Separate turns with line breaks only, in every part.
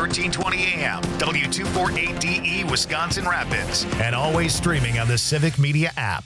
1320 AM, W248DE, Wisconsin Rapids, and always streaming on the Civic Media app.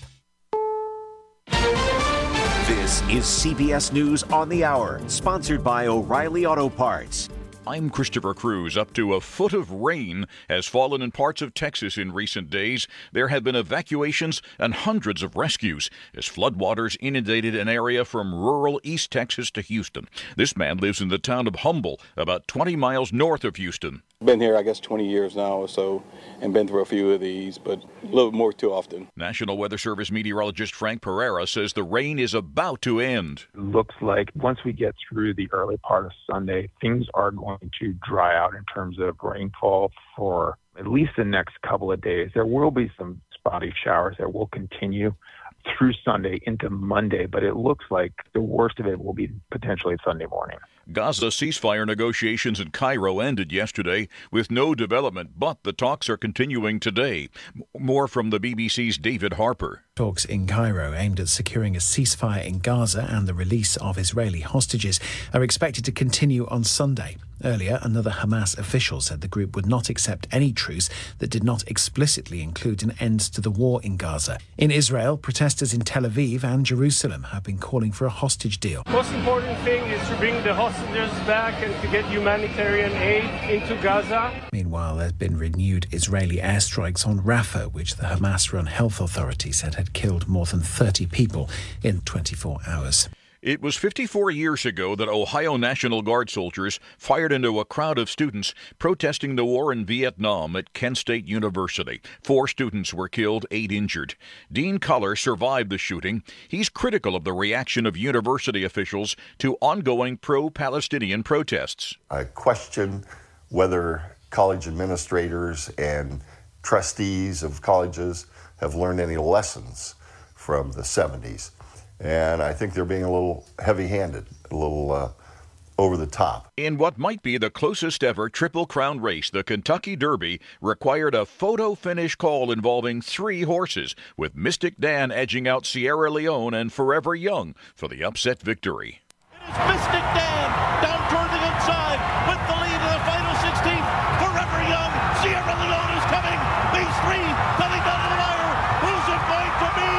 This is CBS News on the Hour, sponsored by O'Reilly Auto Parts.
I'm Christopher Cruz. Up to a foot of rain has fallen in parts of Texas in recent days. There have been evacuations and hundreds of rescues as floodwaters inundated an area from rural East Texas to Houston. This man lives in the town of Humble, about 20 miles north of Houston.
Been here, 20 years now or so, and been through a few of these, but a little more too often.
National Weather Service meteorologist Frank Pereira says the rain is about to end.
It looks like once we get through the early part of Sunday, things are going to dry out in terms of rainfall for at least the next couple of days. There will be some spotty showers that will continue through Sunday into Monday, but it looks like the worst of it will be potentially Sunday morning.
Gaza ceasefire negotiations in Cairo ended yesterday with no development, but the talks are continuing today. More from the BBC's David Harper.
Talks in Cairo aimed at securing a ceasefire in Gaza and the release of Israeli hostages are expected to continue on Sunday. Earlier, another Hamas official said the group would not accept any truce that did not explicitly include an end to the war in Gaza. In Israel, protesters in Tel Aviv and Jerusalem have been calling for a hostage deal.
Most important thing is to bring the hostages back and to get humanitarian aid into Gaza.
Meanwhile, there have been renewed Israeli airstrikes on Rafah, which the Hamas-run health authority said had killed more than 30 people in 24 hours.
It was 54 years ago that Ohio National Guard soldiers fired into a crowd of students protesting the war in Vietnam at Kent State University. 4 students were killed, 8 injured. Dean Culler survived the shooting. He's critical of the reaction of university officials to ongoing pro-Palestinian protests.
I question whether college administrators and trustees of colleges have learned any lessons from the 70s. And I think they're being a little heavy-handed, a little over the top.
In what might be the closest ever Triple Crown race, the Kentucky Derby required a photo finish call involving 3 horses, with Mystic Dan edging out Sierra Leone and Forever Young for the upset victory.
It is Mystic Dan down toward the inside with the lead in the final 16. Forever Young, Sierra Leone is coming. These 3 coming down to the wire. Who's it going to be?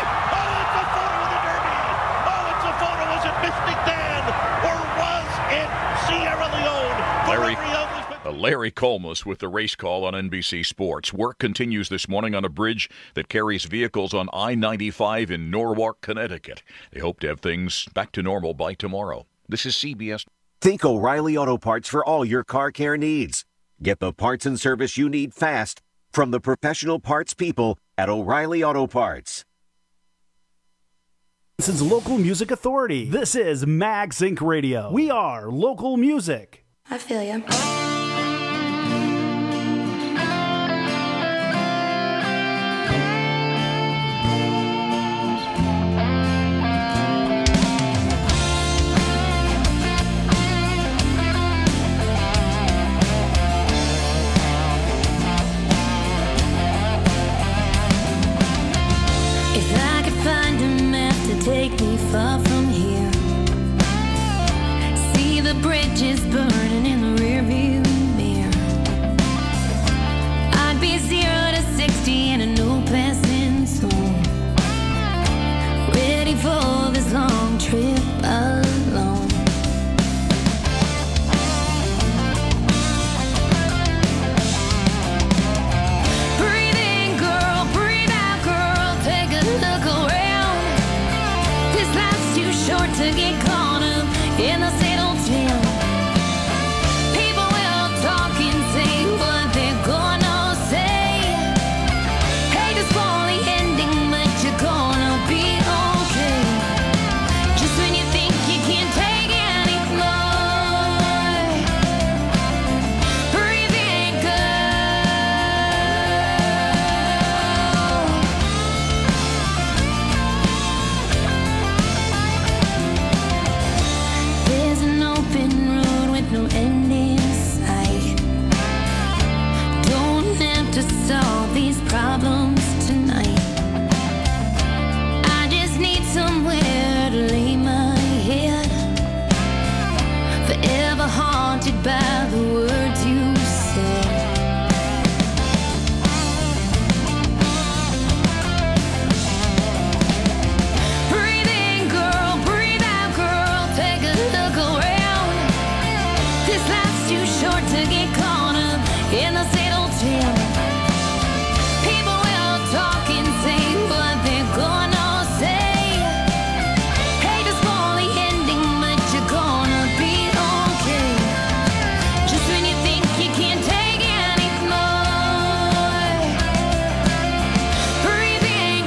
Mystic Dan, or was it Sierra Leone?
Larry Colmus with the race call on NBC Sports. Work continues this morning on a bridge that carries vehicles on I-95 in Norwalk, Connecticut. They hope to have things back to normal by tomorrow. This is CBS.
Think O'Reilly Auto Parts for all your car care needs. Get the parts and service you need fast from the professional parts people at O'Reilly Auto Parts.
Wisconsin's local music authority. This is Mag Sync Radio. We are local music.
I feel you.
Take me far from here. See the bridges burning in the rearview mirror. I'd be 0 to 60 in a no passing zone. Ready for this long trip alone. Breathe in, girl, breathe out, girl. Take a look around. This life's too to get caught up in the same old tale. People will talk and say what they're gonna say. Hate to spoil the ending, but you're gonna be okay. Just when you think you can't take anymore, breathing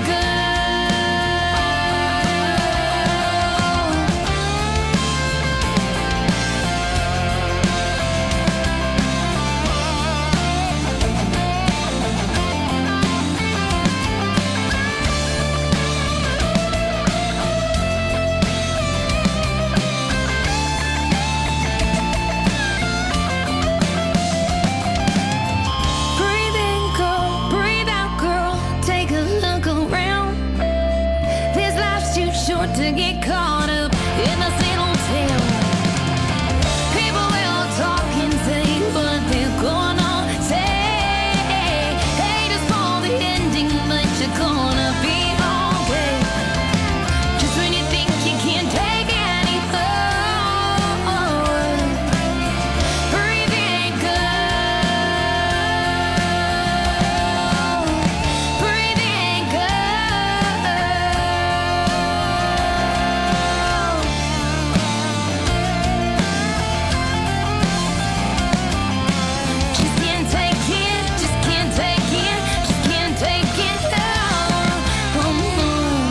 to get caught up in the same old tale. People will talk and say what they're gonna say. Hate to spoil the ending, but you're gonna be okay. Just when you think you can't take anymore, breathing good, breathing just can't take it, just can't take it, just can't take it no more.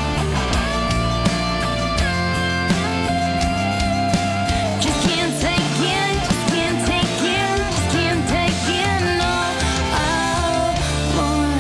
Just can't take it, just can't take it, just can't take it no more.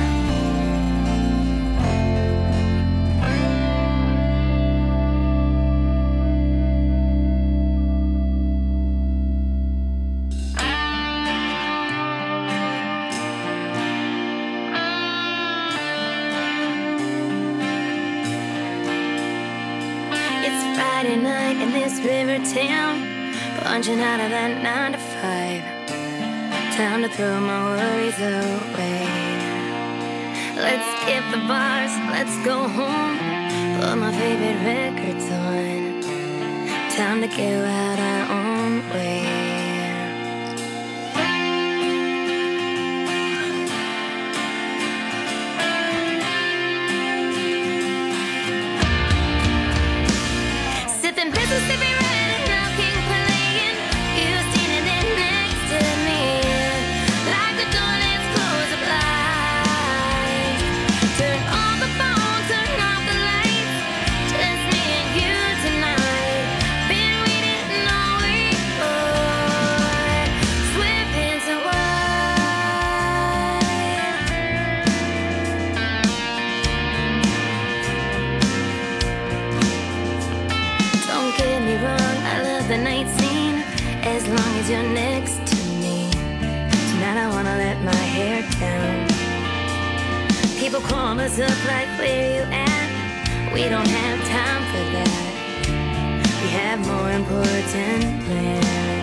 It's Friday night in this river town, punching out of that 9 to 5. Time to throw my worries away. Let's skip the bars, let's go home, put my favorite records on. Time to go out our own way. Sipping Mississippi Red and now King playing. You standing there next to me, like the door that's closed the blinds. Turn on the phone, turn off the lights. Just me and you tonight. Been waiting all week for. Slip into Don't get me wrong, I love the night scene, as long as you're next to me. Tonight I wanna let my hair down. People call us up like, where you at? We don't have time for that. We have more important plans.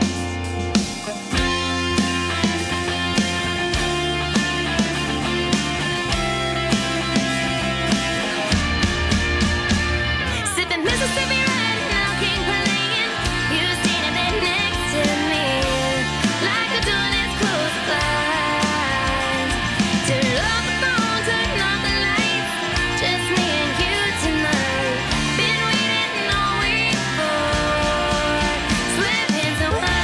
Sipping Mississippi Red and now King playing. You standing there next to me, like the door that's closed the blinds. Turn off the phone, turn off the lights. Just me and you tonight. Been waiting all week for. Slip into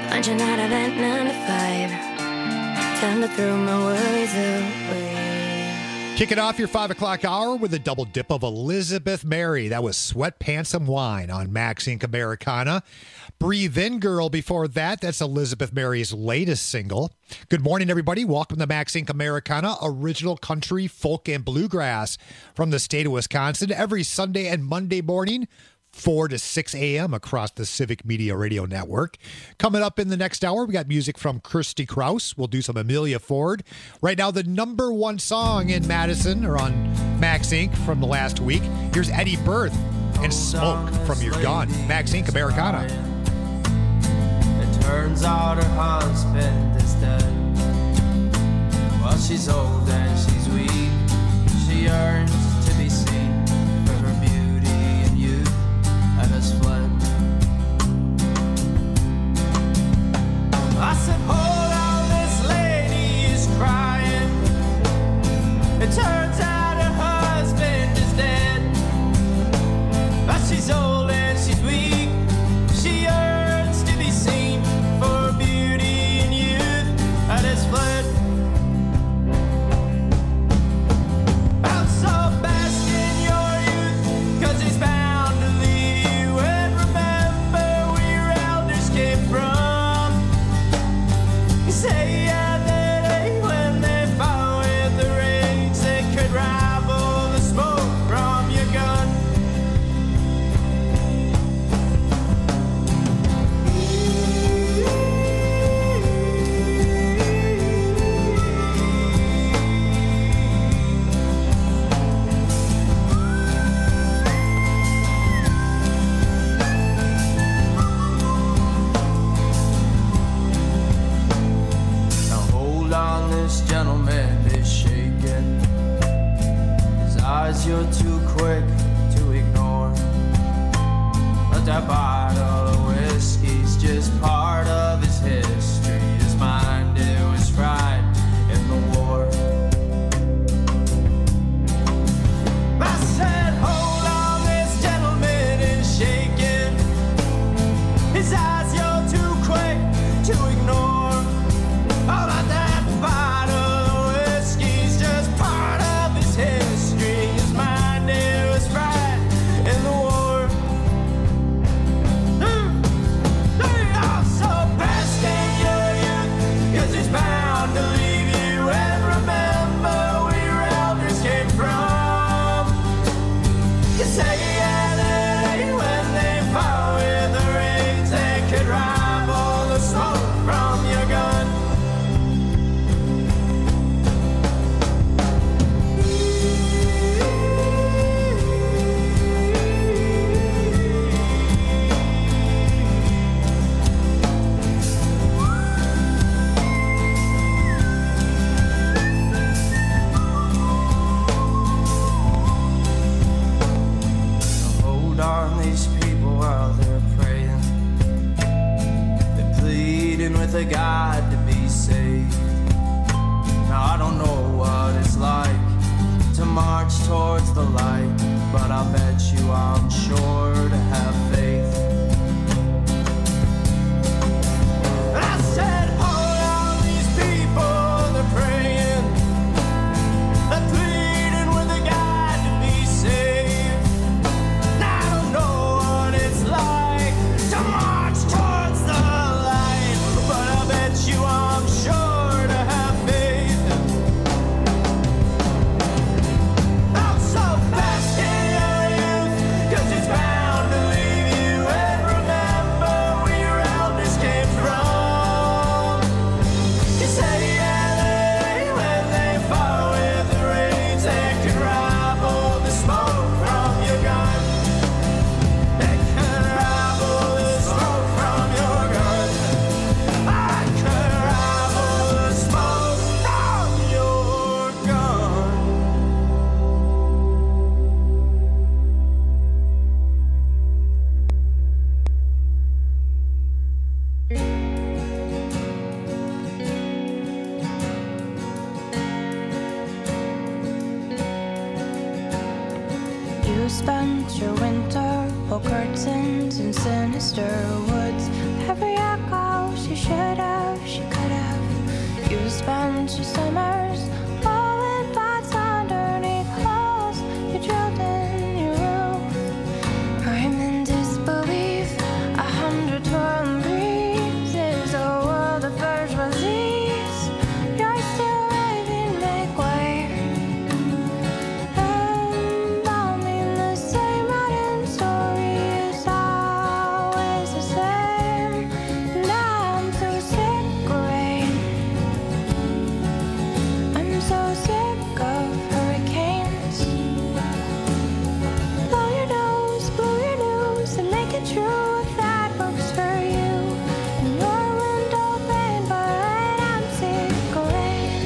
Punching out of that 9 to 5. Time to throw my worries away.
Kicking off your 5 o'clock hour with a double dip of Elizabeth Mary. That was Sweatpants and Wine on Max Inc. Americana. Breathe In Girl before that. That's Elizabeth Mary's latest single. Good morning, everybody. Welcome to Max Inc. Americana, original country, folk, and bluegrass from the state of Wisconsin. Every Sunday and Monday morning, 4 to 6 a.m. across the Civic Media Radio Network. Coming up in the next hour, we got music from Kirsty Krause. We'll do some Amelia Ford. Right now, the number one song in Madison, or on Max Inc. from the last week. Here's Eddie Berth and Smoke from Your Gun. Max Inc. Americana.
It turns out her husband is dead. Well, she's old and she's weak. She yearns to be seen for her beauty and youth, and has fled. I said, hold on, this lady is crying. It turns out her husband is dead. But she's old and she's weak. She yearns to be seen for her beauty and youth, and has fled. I'm so bask in your youth, 'cause he's bound to leave you. And remember where your elders came from. You say yeah, that day when they fought with the rage, they could rival the smoke from your gun. Now hold on, this gentleman is shaking. His eyes you're too quick to ignore. But that bottle of whiskey's just part of his history. His mind, it was fried in the war. I said, hold on, this gentleman is shaking. His eyes you're too quick to ignore. Oh, but that bottle of whiskey's just part of his history. His mind, it was fried in the war. I'm so past in your youth, 'cause he's bound to leave you. And remember where your elders came from. You say yeah, that ain't when they fought with the rage, they could rival the smoke from your gun. Hold on, these people while they're praying. They're pleading with a God to be saved. Now I don't know what it's like to march towards the light, but I'll bet you I'm sure to have faith. I said, hold on, these people, they're praying. They're pleading with a God to be saved. I don't know what it's like to march towards the light, but I bet you I'm sure to have faith. I'm so fast in your youth, 'cause it's bound to leave you. And remember where your elders came from. You say yeah, they when they fought with the rage, they could rival the smoke from your gun. They could rival the smoke from your gun. I could rival the smoke from your gun.
You spent your winter purple curtains and sinister woods. Every echo she should have, she could have. You spent your summers all in pots underneath holes you drilled in your roof. I'm in disbelief, 100 twirling breezes, a world of bourgeoisies. You're still raving, make way. Embalming the same modern story is always the same. Now I'm so sick of rain. I'm so sick of hurricanes. Blow your nose, and make it true if that works for you. And your window pane, but I'm sick of rain.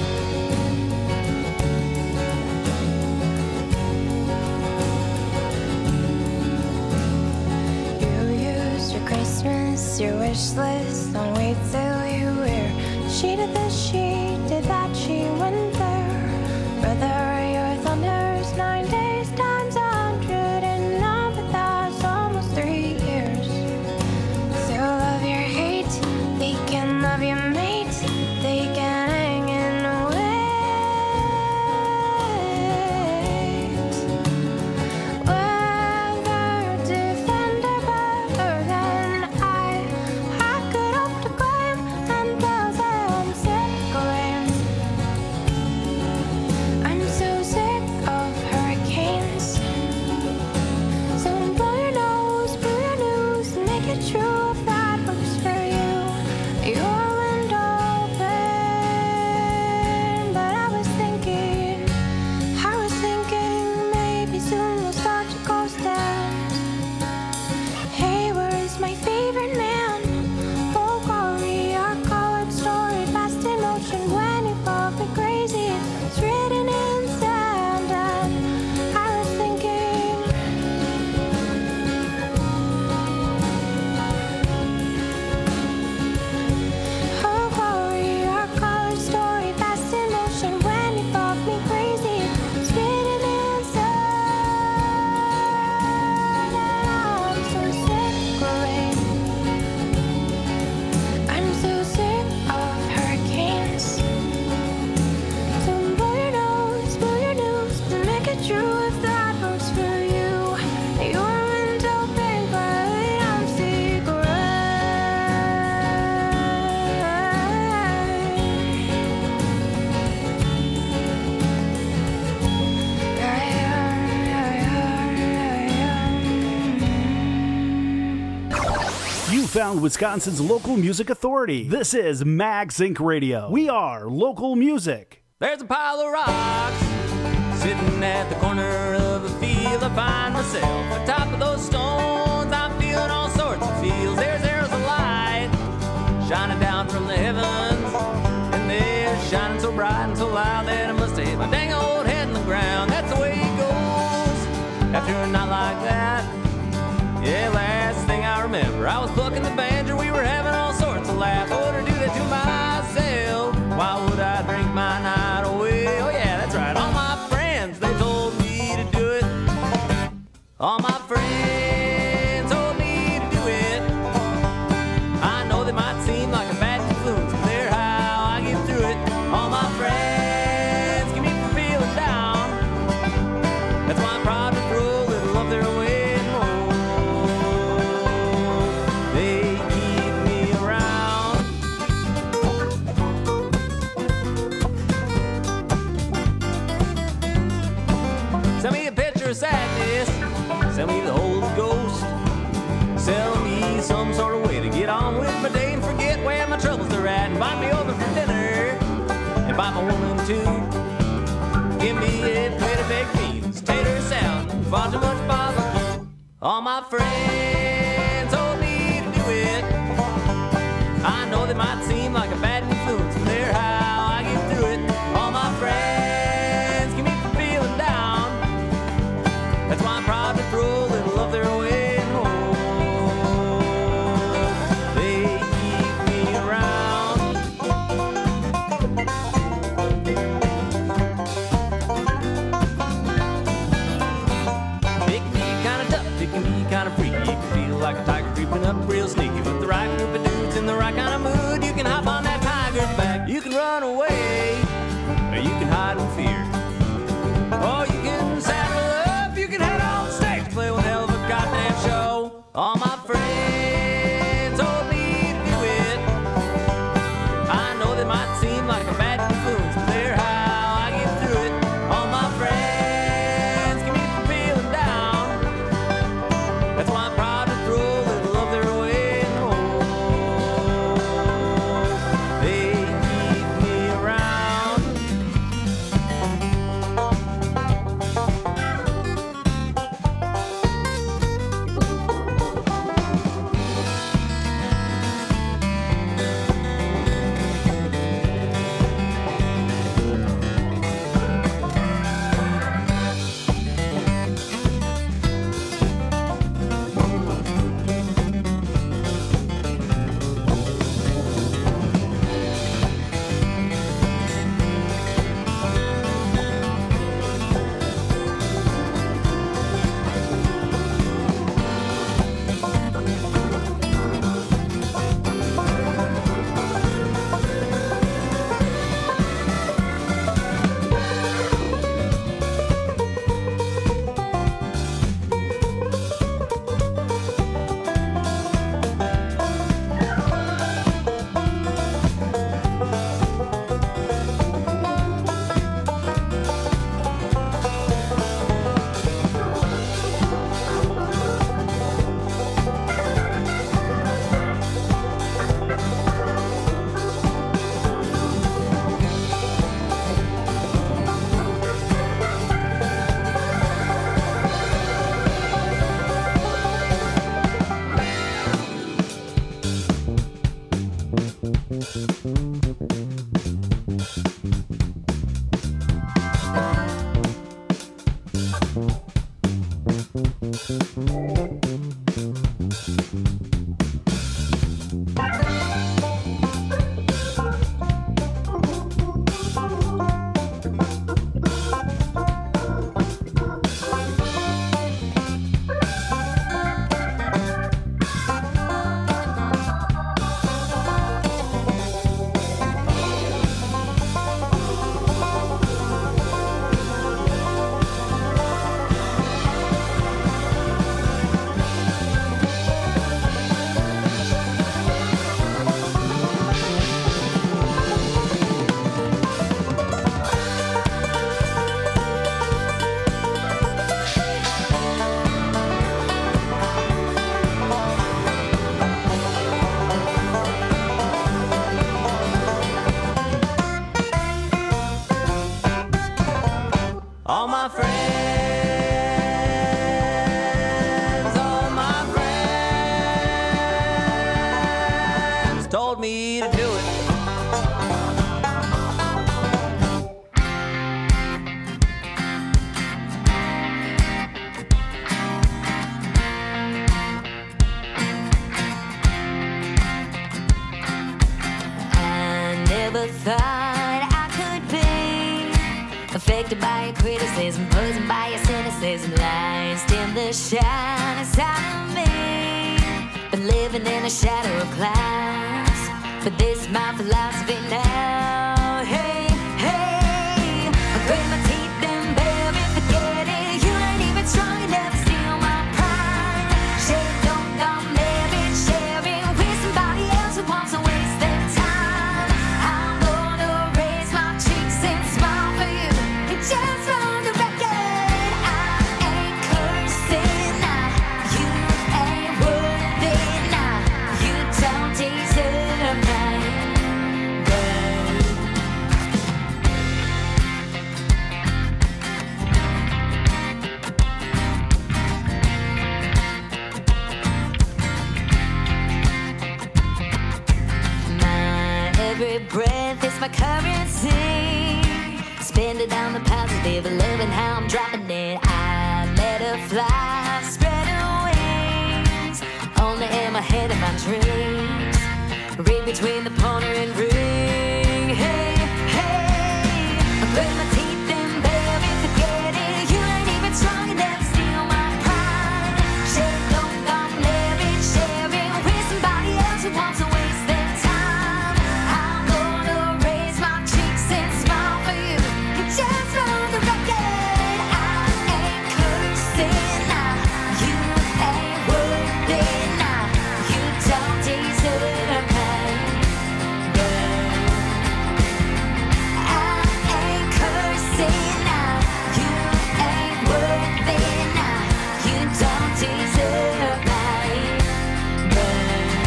You used your Christmas, your wish list on wait till you wear. She did this, she did that, she went there. Brother, your thunder's 9 days times 100, and none but that's almost 3 years. Through love your hate, they can love your mate, they can hang in wait. Weather defender better than I could hope to claim, and tell them sick of rain. I'm so sick of hurricanes. So blow your nose, and make it true if that works for you. Your window pane, but I was thinking maybe soon we'll start to coast down. Hayward's my favorite man. Oh, Corey, our colored story, fast in motion when you fuck me crazy. It's written in sand, and I was thinking, oh, Corey, our colored story, fast in motion when you fuck me crazy. It's written in sand, and I'm so sick of rain. I'm so sick of hurricanes. So blow your nose, to make it true if that works for you. Your window pane, but I'm sick of rain.
You found Wisconsin's local music authority. This is Mag Zinc Radio. We are local music.
There's a pile of rocks sitting at the corner of a field. I find myself atop of those stones. I'm feeling all sorts of feels. There's arrows of light shining down from the heavens, and they're shining so bright and so loud that I must have hit my dang old head in the ground. That's the way it goes after a night like that. Yeah, last thing I remember, I was plucking the banjo. We were having all sorts of laughs. I wouldn't do that to myself. Why would I drink my night away? Oh yeah, that's right. All my friends, they told me to do it. All my friends told me to do it. I know they might seem like a bad influence, but they're how I get through it. All my friends keep me from feeling down. That's why I'm proud to throw a little of their way. They keep me around. Send me a picture of sadness. Send me the Holy Ghost. Sell me some sort of way to get on with my day and forget where my troubles are at. Invite me over for dinner. Invite my woman too. Give me a plate of baked beans, tater salad, and far too much barbecue. All my friends told me to do it. I know they might seem like a bad influence, but they're how I get through it. All my friends keep me from feeling down. That's why I'm proud to throw a little of their way. They keep me around. It can be kinda tough, it can be kinda freaky. All my friends, told me to do it.
I never thought I could be affected by your criticism, poisoned by your cynicism, lies dim the shine inside of me. Been living in a shadow of clouds, but this is my philosophy now. Hey, hey, I grit my teeth and barely forget it. You ain't even strong enough to steal my pride. Share don't come married, sharing with somebody else who wants to waste their time. I'm gonna raise my cheeks and smile for you. Just on the record, I ain't cursing now. You ain't worth it now. You don't deserve my love. My every breath is my currency. Spend it on the positive, loving how I'm dropping it. I let her fly, spread her wings. Only in my head and my dreams. Read between the pointer and ring. Hey, hey, I grit my teeth and barely forget it. You ain't even strong enough to steal my pride. Share don't come married, sharing with somebody else who wants to waste their time. I'm gonna raise my cheeks and smile for you. Just on the record, I ain't cursing now. You ain't worth it now. You don't deserve my love. I ain't cursing now. You ain't worth it now. You don't deserve my love.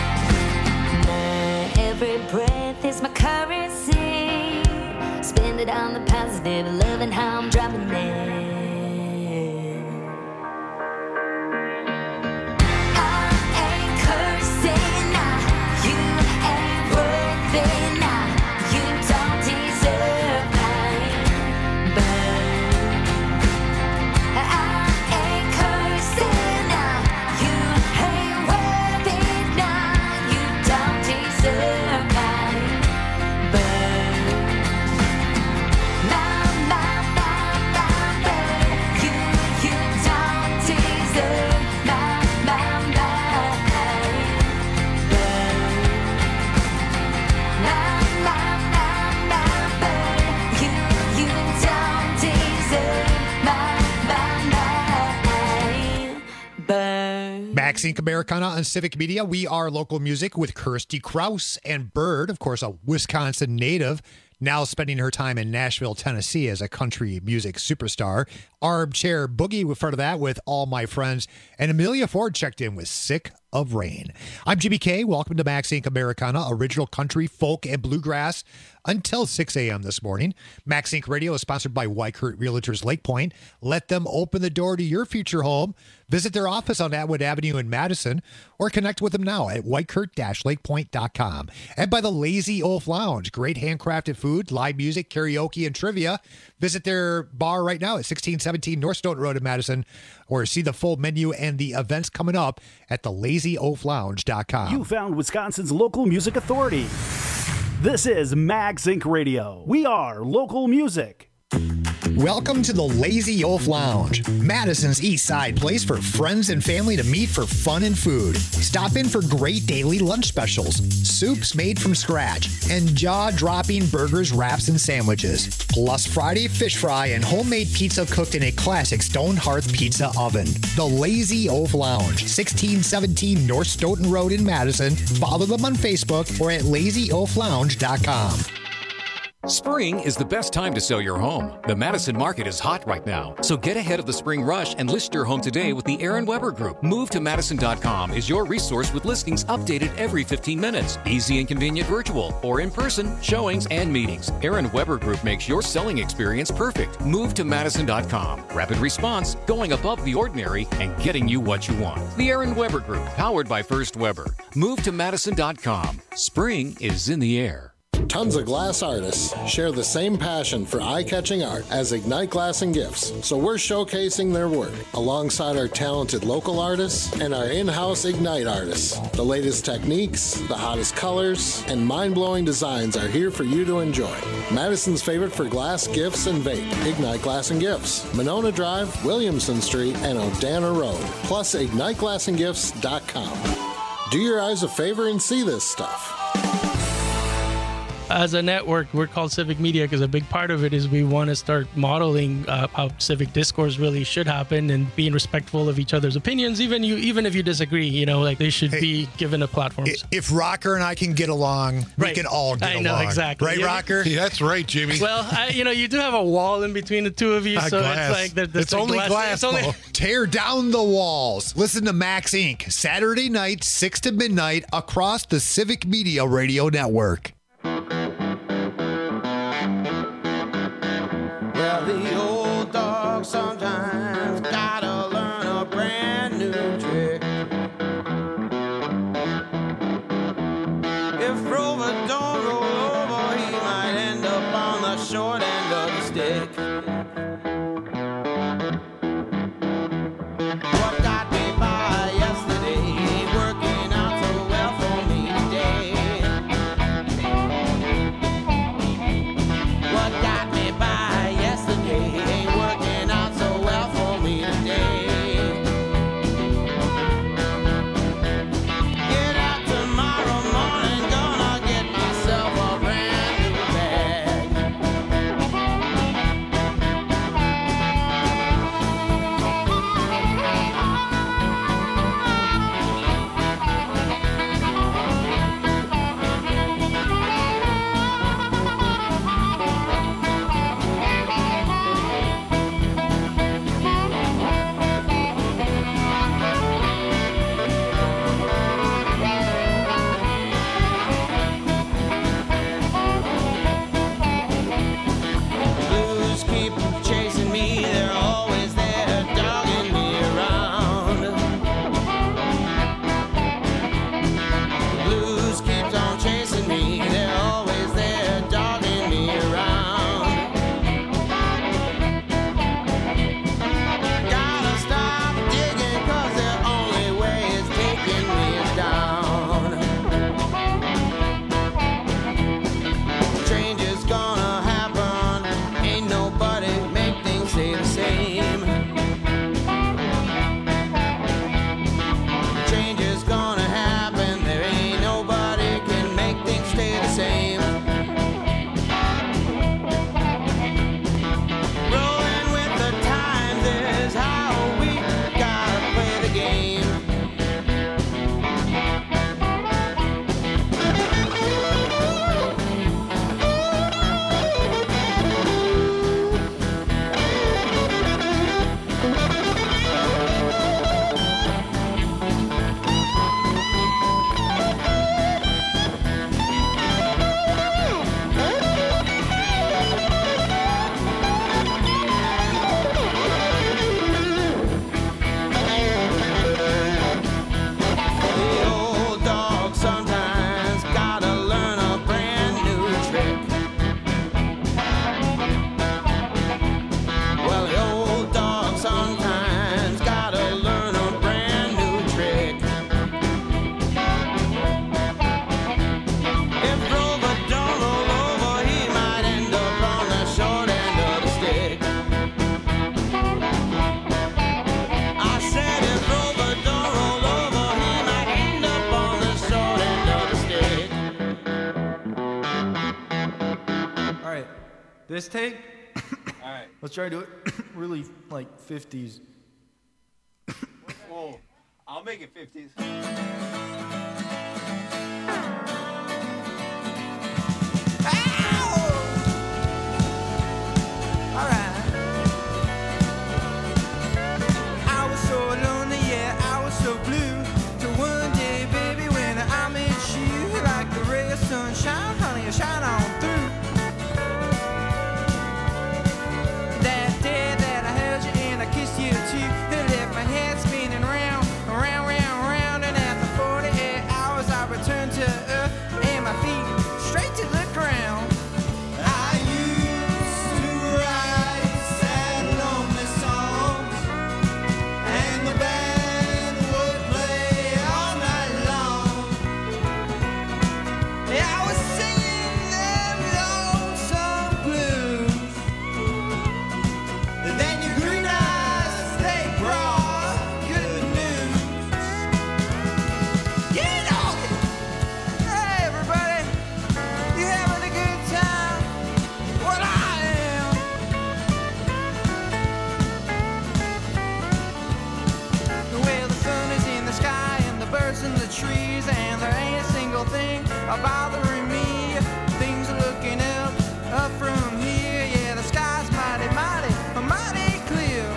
My every breath is my currency. Spend it on the positive, loving how I'm dropping it. I ain't cursing now. You ain't worth it now. You don't deserve my love. I ain't cursing now. You ain't worth it now. You don't deserve my love.
Maxine Americana on Civic Media. We are local music with Kirsty Krause and Bird, of course, a Wisconsin native, now spending her time in Nashville, Tennessee as a country music superstar. Armchair Boogie, in front of that, with All My Friends. And Amelia Ford checked in with Sick of Rain. I'm Jimmy K. Welcome to Maxine Americana, original country, folk, and bluegrass until 6 a.m. this morning. Max Inc. Radio is sponsored by Weichert Realtors Lake Point. Let them open the door to your future home. Visit their office on Atwood Avenue in Madison or connect with them now at weichert-lakepoint.com. And by the Lazy Oaf Lounge. Great handcrafted food, live music, karaoke, and trivia. Visit their bar right now at 1617 North Stoughton Road in Madison or see the full menu and the events coming up at thelazyOafLounge.com.
You found Wisconsin's local music authority. This is Mags Inc. Radio. We are local music.
Welcome to the Lazy Oaf Lounge, Madison's East Side place for friends and family to meet for fun and food. Stop in for great daily lunch specials, soups made from scratch, and jaw-dropping burgers, wraps, and sandwiches. Plus Friday fish fry and homemade pizza cooked in a classic stone hearth pizza oven. The Lazy Oaf Lounge, 1617 North Stoughton Road in Madison. Follow them on Facebook or at lazyoaflounge.com.
Spring is the best time to sell your home. The Madison market is hot right now, so get ahead of the spring rush and list your home today with the Aaron Weber Group. MoveToMadison.com is your resource with listings updated every 15 minutes. Easy and convenient virtual or in-person showings and meetings. Aaron Weber Group makes your selling experience perfect. MoveToMadison.com. Rapid response, going above the ordinary, and getting you what you want. The Aaron Weber Group, powered by First Weber. MoveToMadison.com. Spring is in the air.
Tons of glass artists share the same passion for eye-catching art as Ignite Glass and Gifts, so we're showcasing their work alongside our talented local artists and our in-house Ignite artists. The latest techniques, the hottest colors, and mind-blowing designs are here for you to enjoy. Madison's favorite for glass, gifts, and vape, Ignite Glass and Gifts, Monona Drive, Williamson Street, and O'Dana Road, plus IgniteGlassandGifts.com. Do your eyes a favor and see this stuff.
As a network, we're called Civic Media because a big part of it is we want to start modeling how civic discourse really should happen and being respectful of each other's opinions, even if you disagree. Like they should be given a platform.
If Rocker and I can get along, we can all get along.
I know, exactly.
Right, Rocker?
Yeah, that's right, Jimmy.
Well, you do have a wall in between the two of you, so
glass.
it's like
it's only glass. Tear down the walls. Listen to Max Inc. Saturday night, 6 to midnight, across the Civic Media Radio Network.
Well, the old dog sometimes gotta learn a brand new trick. If Rover don't roll over, he might end up on the short end of the stick. What got me by yesterday ain't working out so well for me today. What got me by yesterday ain't working out so well for me today. Get out tomorrow morning, gonna get myself a brand new bag.
This take? All right. Let's try to do it really like 50s.
Whoa. I'll make it 50s.
I was so lonely, yeah, I was so blue. Till one day, baby, when I met you, like the ray of sunshine, honey, you shine on through. That day that I held you and I kissed you too, it left my head spinning round, round, round, round. And after 48 hours, I returned to earth and my feet straight to the ground. I used to write sad, lonely songs, and the band would play all night long. Yeah, I was singing them lonesome blues. And then your green eyes, they brought good news. Get on it! Hey, everybody, you having a good time? Well, I am. Well, the sun is in the sky and the birds in the trees, and there ain't a single thing bothering me. Things are looking up from here. Yeah, the sky's mighty, mighty, mighty clear.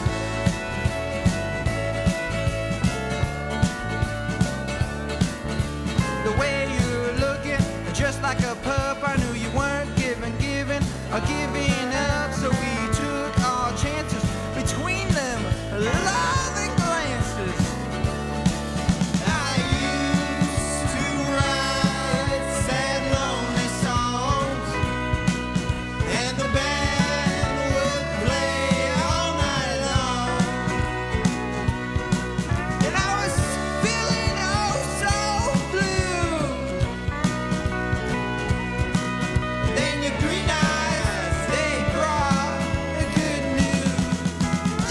The way you're looking, just like a pup, I knew you weren't giving up. So we took our chances between them loving glances. I used to write sad, lonely songs, and the band would play all night long. And I was feeling oh so blue. Then your green eyes, they brought the good news.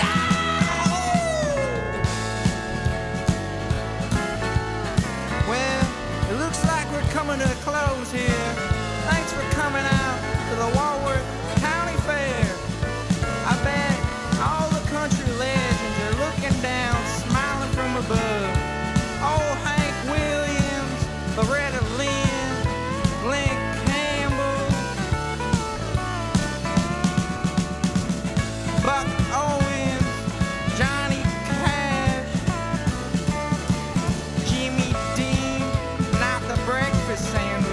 Well, it looks like we're coming to a close here. Thanks for coming out to the Walworth County Fair. I bet all the country legends are looking down, smiling from above. Oh, Hank Williams, Loretta Lynn, Glenn Campbell, Buck Owens, Johnny Cash, Jimmy Dean, not the breakfast sandwich.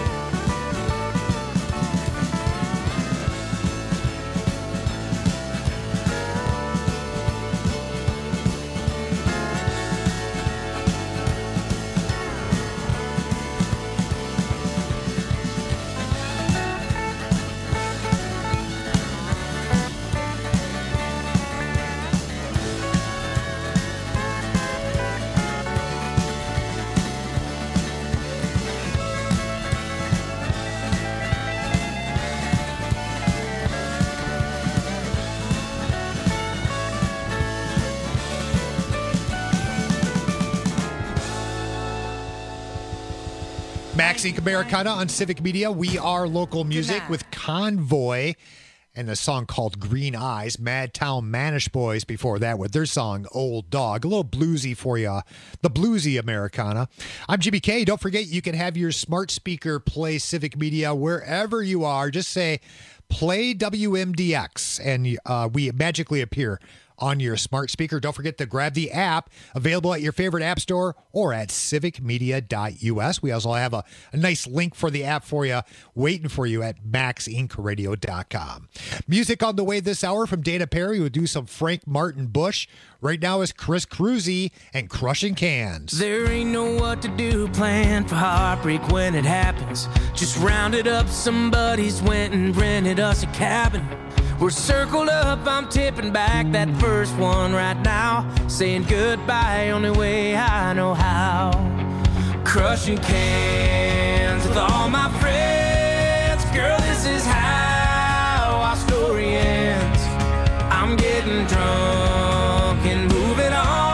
Max Inc. Americana on Civic Media. We are local music with Convoy and a song called Green Eyes. Madtown Manish Boys before that with their song Old Dog. A little bluesy for you. The bluesy Americana. I'm Jimmy K. Don't forget you can have your smart speaker play Civic Media wherever you are. Just say play WMDX and we magically appear on your smart speaker. Don't forget to grab the app available at your favorite app store or at civicmedia.us. We also have a nice link for the app for you waiting for you at maxincradio.com. Music on the way this hour from Dana Perry. We'll do some Frank Martin Bush. Right now is Chris Cruzy and Crushing Cans.
There ain't no what to do plan for heartbreak when it happens. Just rounded up some buddies, went and rented us a cabin. We're circled up, I'm tipping back that first one right now, saying goodbye only way I know how. Crushing cans with all my friends. Girl, this is how our story ends. I'm getting drunk and moving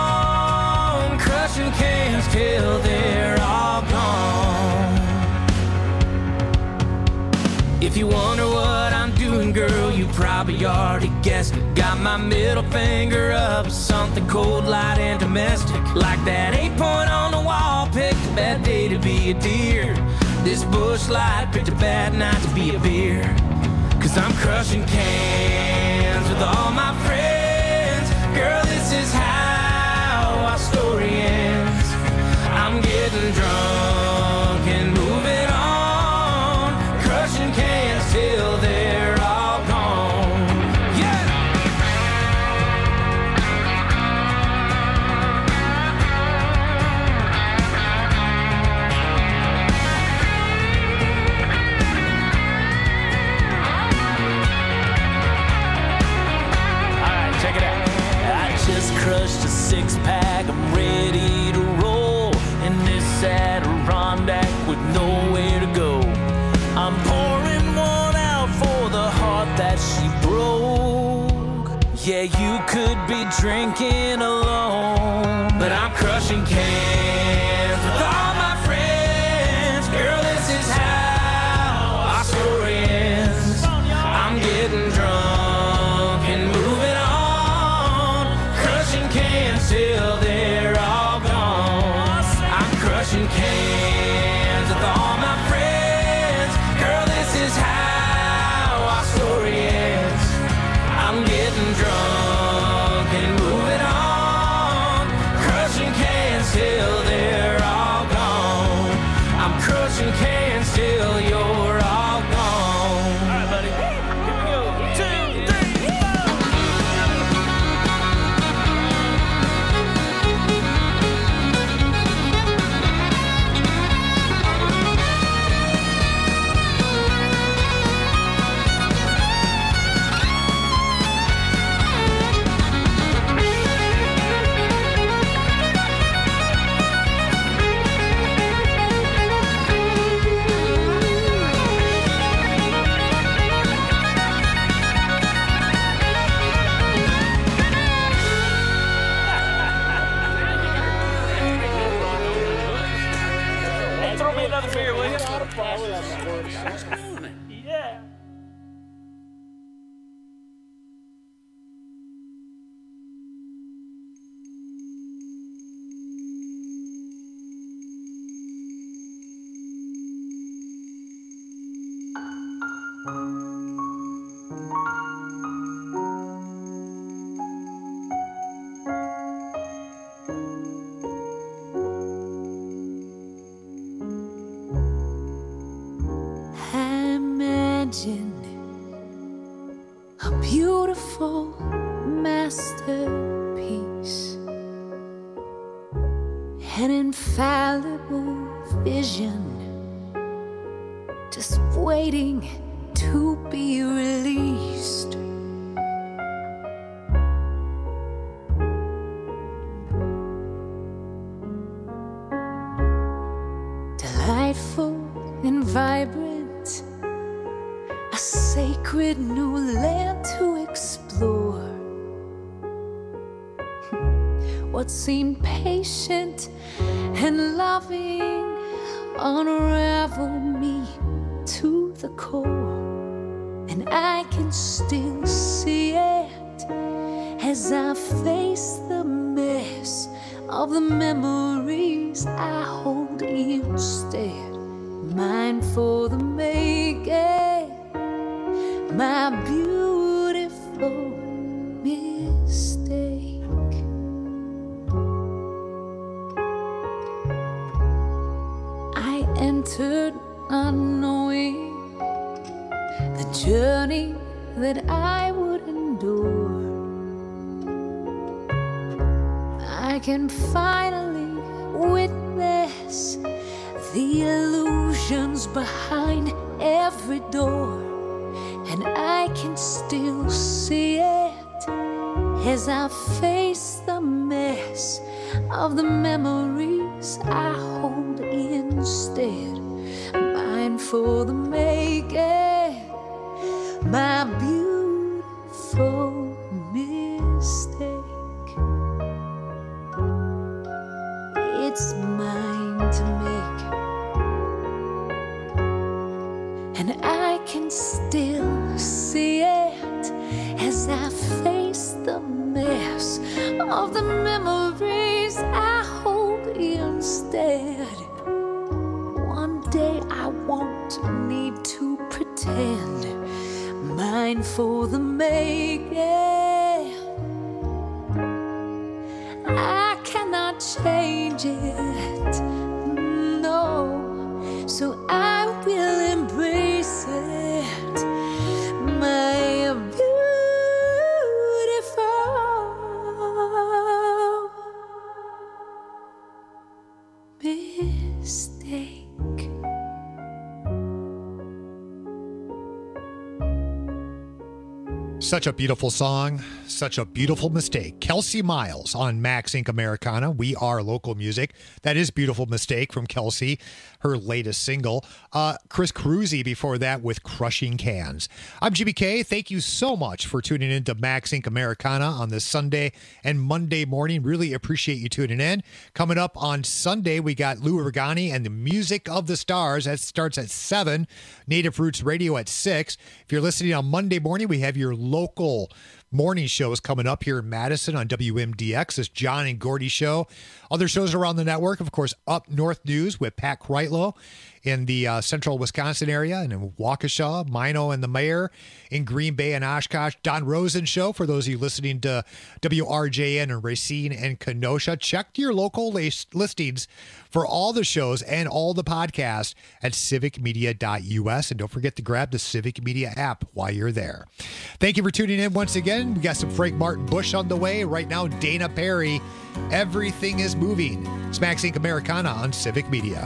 on, crushing cans till they're all gone. If you wonder what I'm doing you already guessed it. Got my middle finger up, something cold, light, and domestic. Like that 8 point on the wall, picked a bad day to be a deer. This bush light picked a bad night to be a beer. Cause I'm crushing cans with all my friends. Girl, this is how our story ends. I'm getting drunk and moving on, crushing cans till they're all gone. Yeah! Alright, check it out. I just crushed a 6-pack, I'm ready to roll in this Adirondack with nowhere to go. I'm pouring one out for the heart that she broke. Yeah, you could be drinking alone, but I'm crushing cans with all my friends. Girl, this is how our story ends. I'm getting drunk and moving on, crushing cans till they're all gone. I'm crushing cans with all my friends. Girl, this is how our story ends. I'm getting drunk and moving on, crushing cans till they're all gone. I'm crushing cans till you're all gone. All right, buddy. Here we go. 2, 3, 4. Hey, throw me another beer, will you? Yeah.
Imagine a beautiful masterpiece, an infallible vision, just waiting to be released. Delightful and vibrant, a sacred new land to explore. What seemed patient and loving unraveled me to the core, and I can still see it as I face the mess of the memories I hold instead. Mine for the making, my beautiful mistake. I entered unknowing the journey that I would endure. I can finally witness the illusions behind every door, and I can still see it as I face the mess of the memories I hold instead. Mine for the making, my beautiful mistake. It's mine to make, and I can still see it of the memories I hold instead. One day I won't need to pretend, mine for the making. I cannot change it, no, so I will embrace it, my beautiful mistake.
Such a beautiful song, such a beautiful mistake. Kelsey Miles on Max Inc. Americana. We are local music. That is Beautiful Mistake from Kelsey, her latest single. Chris Cruzy before that with Crushing Cans. I'm Jimmy K. Thank you so much for tuning in to Max Inc. Americana on this Sunday and Monday morning. Really appreciate you tuning in. Coming up on Sunday, we got Lou Regani and the Music of the Stars. That starts at 7. Native Roots Radio at 6. If you're listening on Monday morning, we have your local morning shows coming up here in Madison on WMDX. This John and Gordy show. Other shows around the network, of course, Up North News with Pat Kreitlow in the central Wisconsin area and in Waukesha, Mino and the Mayor in Green Bay and Oshkosh. Don Rosen show for those of you listening to WRJN and Racine and Kenosha. Check your local listings for all the shows and all the podcasts at civicmedia.us. And don't forget to grab the Civic Media app while you're there. Thank you for tuning in once again. We got some Frank Martin Bush on the way. Right now, Dana Perry. Everything is moving. It's Max Inc. Americana on Civic Media.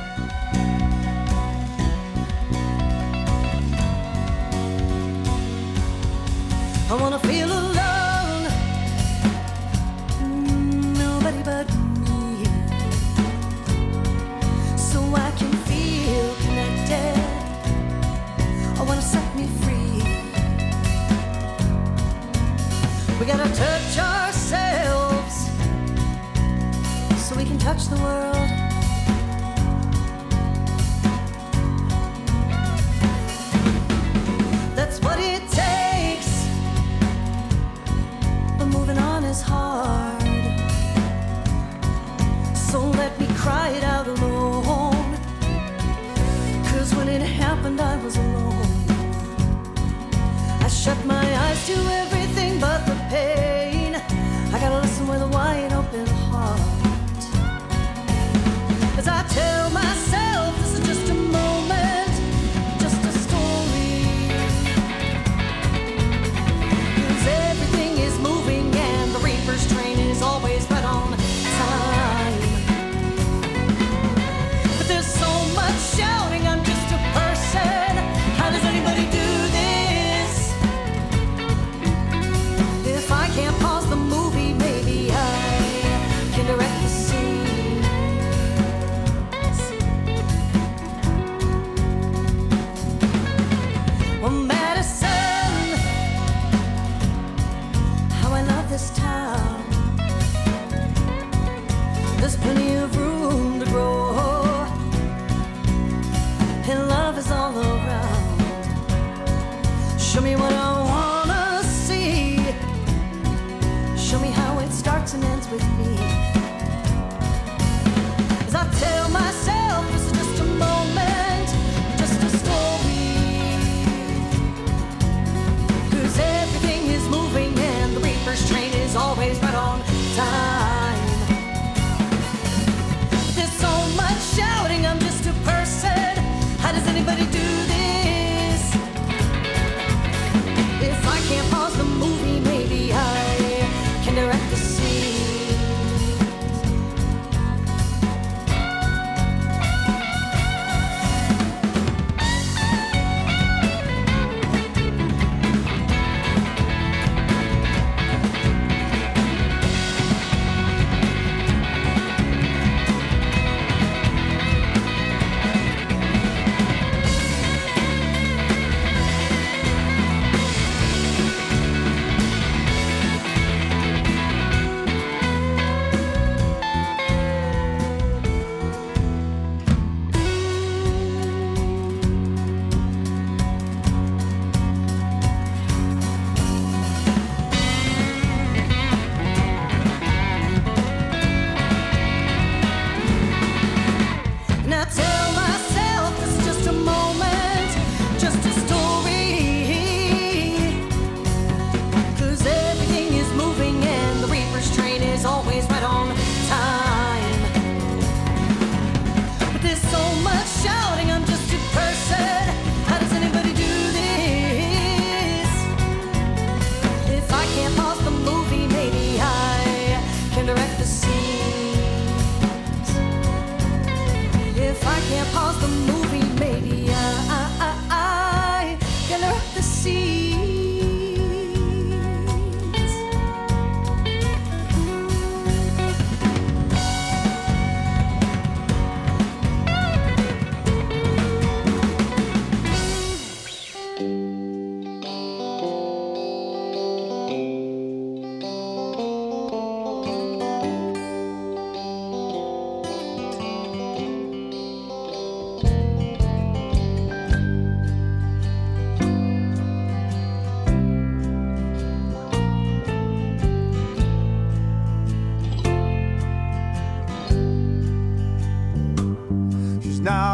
I wanna feel alone, nobody but me, so I can feel connected. I wanna set me free. We gotta touch ourselves so we can touch the world. That's what it takes. But moving on is hard. So let me cry it out alone. 'Cause when it happened, I was alone. I shut my eyes to everything but the pain. I gotta listen with a wide open heart. As I tell myself this is just a moment, just a story. 'Cause everything is moving and the Reaper's train is always right on time. But there's so much shouting, I'm just a person. How does anybody do this?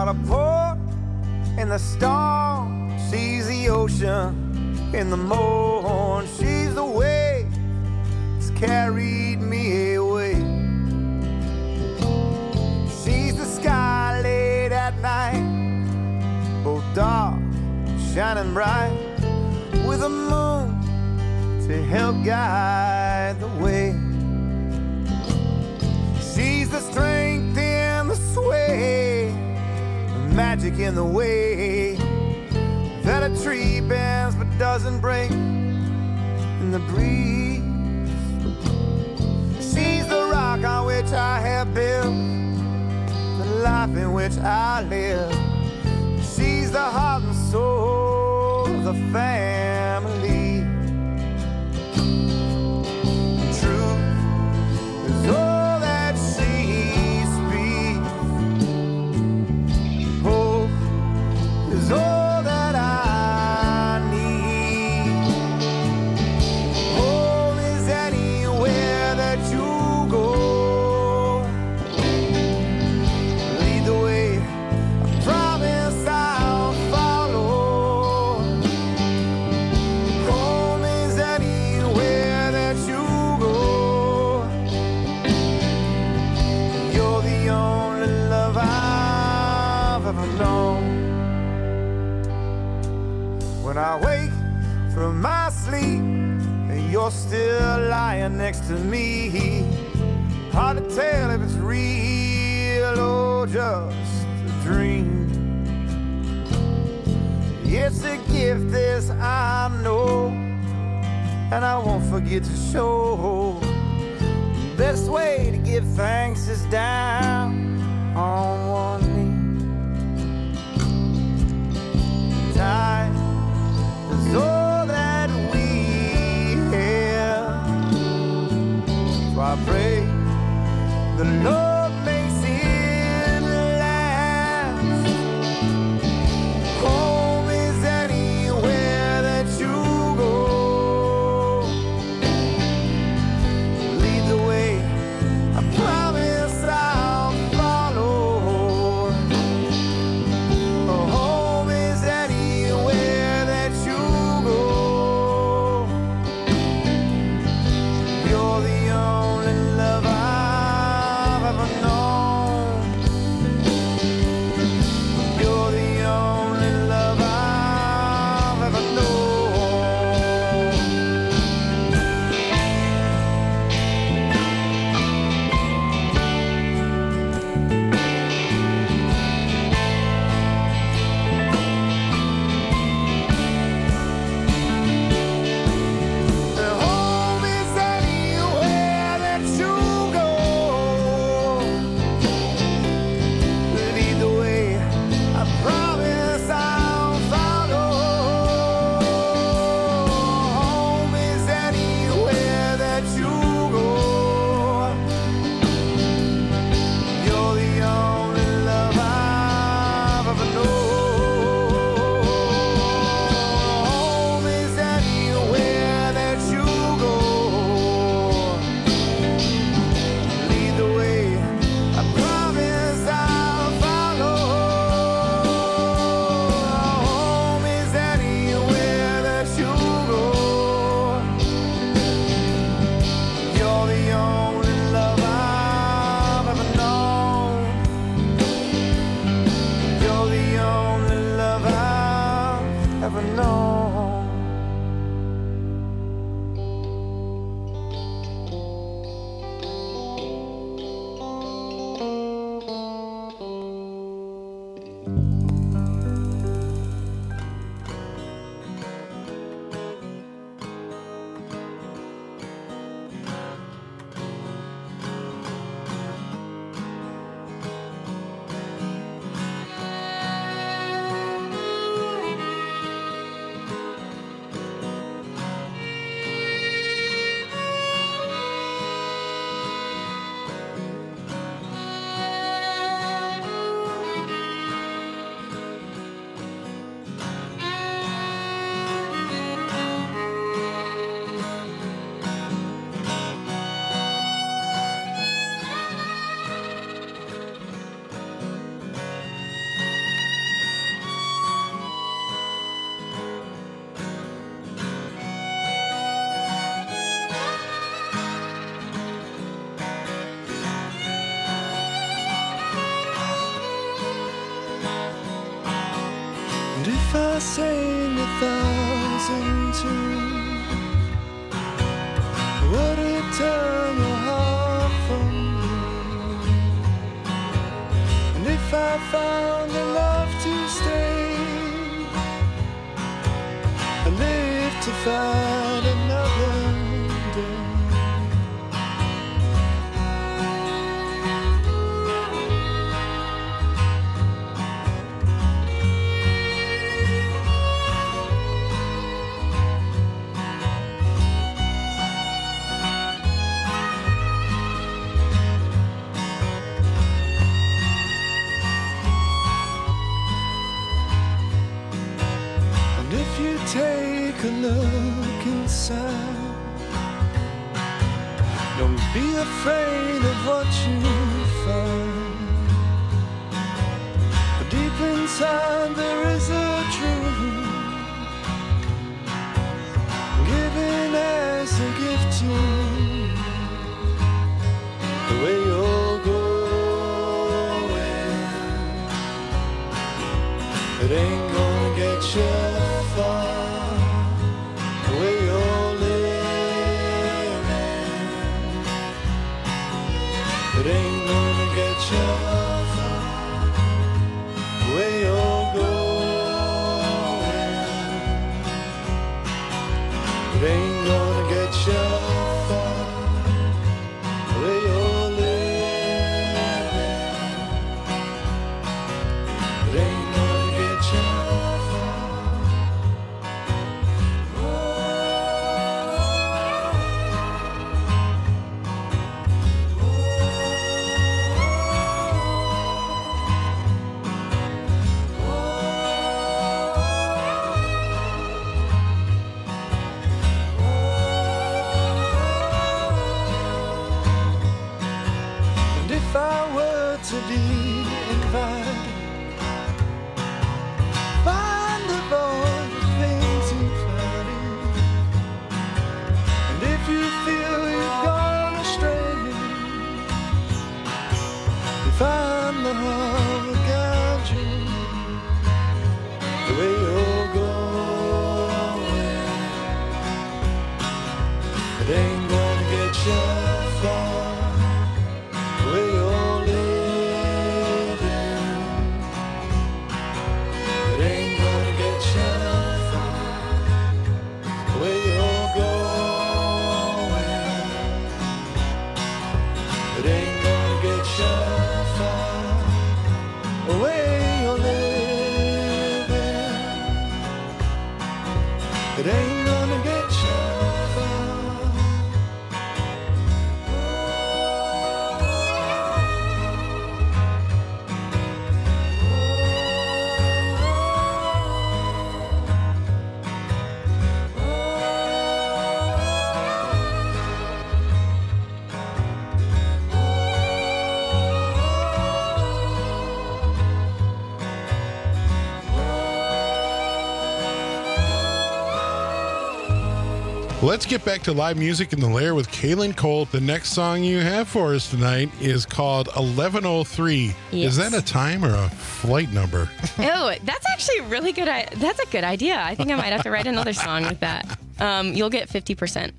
a port in the storm. She's the ocean in the morn. She's the wave that's carried me away. She's the sky late at night, both dark, shining bright, with a moon to help guide the way. She's the strength in the sway, the magic in the way that a tree bends but doesn't break in the breeze. She's the rock on which I have built the life in which I live. She's the heart and soul of the family. Truth is all that she speaks. Hope is all that I need. Home is anywhere that you go. Lead the way, I promise I'll follow. Home is anywhere that you go. You're the only love I've ever known. When I wake from my sleep and you're still lying next to me, hard to tell if it's real or just a dream. It's a gift, this I know, and I won't forget to show. Best way to give thanks is down on one knee. Time is all that we have, so I pray the Lord makes it last. Home is anywhere that you go. Lead the way, I promise I'll follow. Home is anywhere that you go. You're the only love I've ever if I sang 1,000 tunes, would it turn your heart from me? And if I found enough to stay, I live to fight another day. Take a look inside. Don't be afraid of what you find. But deep inside there is a truth, given as a gift to you. The way you're going, it ain't gonna get you far. It ain't gonna get you far. Where you're going, it ain't gonna get you far. Where you're living, it ain't gonna get you far. If I were to be invited, find the ball, things you find in. And if you feel you've gone astray, you find the heart will guide you. The way you're going, it ain't gonna get you far. Where you're living, it ain't gonna get you far. Where you're going, it ain't gonna get you far. Where you're living, it ain't gonna get you far.
Let's get back to live music in the Lair with Kaylin Colt. The next song you have for us tonight is called 1103.
Yes.
Is that a time or a flight number?
Oh, that's actually really good. That's a good idea. I think I might have to write another song with that. You'll get 50%.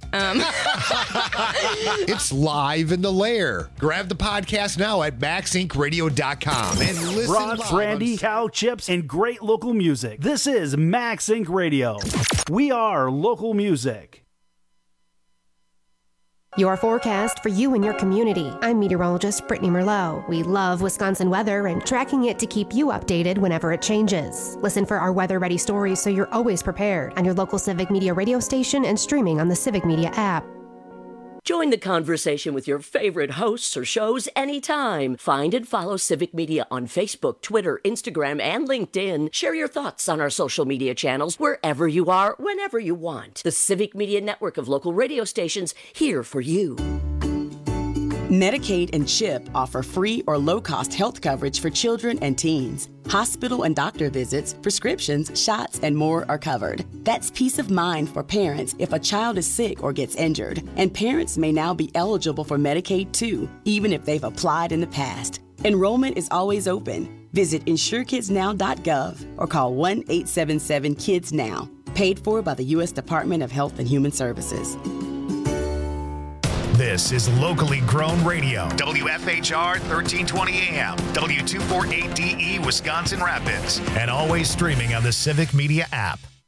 It's live in the Lair. Grab the podcast now at MaxIncRadio.com and listen
Broad,
live.
brandy, cow chips, and great local music. This is Max Inc. Radio. We are local music.
Your forecast for you and your community. I'm meteorologist Brittany Merlot. We love Wisconsin weather and tracking it to keep you updated whenever it changes. Listen for our weather-ready stories so you're always prepared on your local Civic Media radio station and streaming on the Civic Media app.
Join the conversation with your favorite hosts or shows anytime. Find and follow Civic Media on Facebook, Twitter, Instagram, and LinkedIn. Share your thoughts on our social media channels wherever you are, whenever you want. The Civic Media network of local radio stations here for you.
Medicaid and CHIP offer free or low-cost health coverage for children and teens. Hospital and doctor visits, prescriptions, shots, and more are covered. That's peace of mind for parents if a child is sick or gets injured. And parents may now be eligible for Medicaid too, even if they've applied in the past. Enrollment is always open. Visit insurekidsnow.gov or call 1-877-KIDS-NOW. Paid for by the U.S. Department of Health and Human Services.
This is locally grown radio. WFHR 1320 AM, W248DE Wisconsin Rapids, and always streaming on the Civic Media app.